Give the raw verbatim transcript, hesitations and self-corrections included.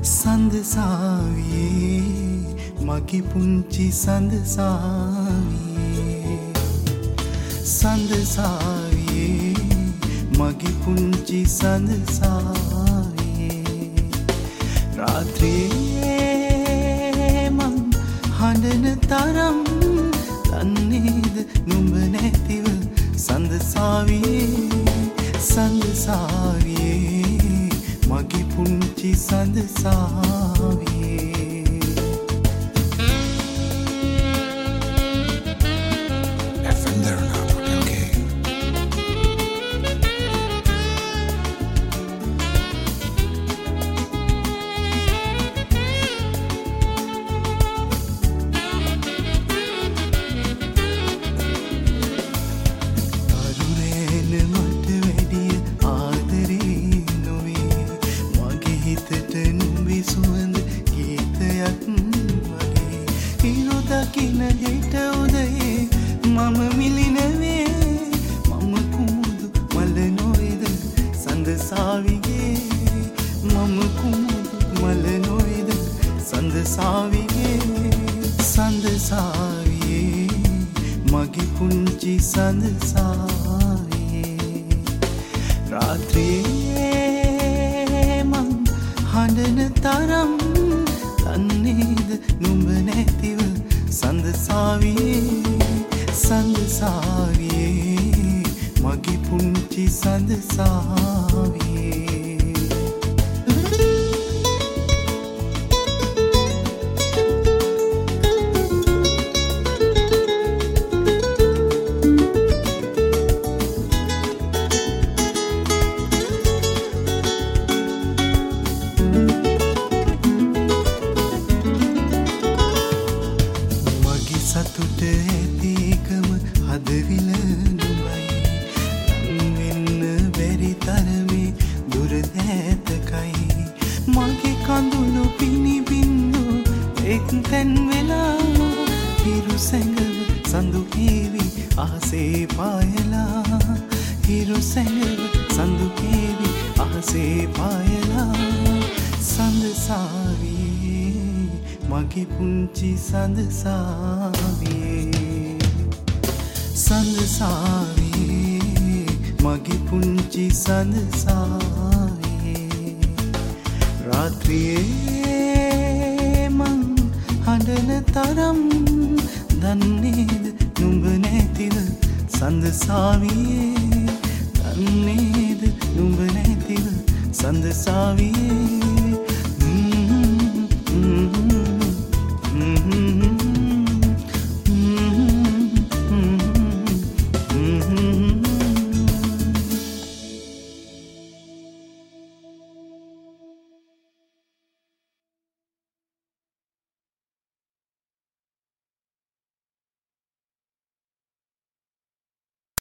සඳසාවියේ මගේ පුංචි සඳසාවියේ සඳසාවියේ මගේ පුංචි සඳසාවියේ රාත්‍රියේ මං හඬන තරම් දන්නේද නුඹ නැතිව සඳසාවියේ සඳසාවියේ මගේ පුංචි සඳසාවියේ දකින හෙට උදයේ මම මිලිනවේ මම කුමුදු මල නොවේද සඳසාවියේ මම කුමුදු මල නොවේද සඳසාවියේ සඳසාවියේ මගේ පුංචි සඳසාවියේ රාත්‍රියේ මං හඬන තරම් දන්නේද නුඹ නැතිව සඳසාවියේ සඳසාවියේ මගේ පුංචි සඳසාවියේ සතුට ඇතිකම හදවිල නුඹයි ලංවෙන්න බැරි තරමේ දුර ඈතකයි මගේ කඳුළු පිනිබින්දු එක් තැන් වෙලා හිරු සැඟව සඳු හේවි අහසේ පායලා හිරු සැඟව සඳු හේවි අහසේ පායලා සඳසාවියේ මගේ පුංචි සඳසාවියේ සඳසාවියේ මගේ පුංචි සඳසාවියේ රාත්‍රියේ මං හඬන තරම් දන්නේද නුඹ නැතිව සඳසාවියේ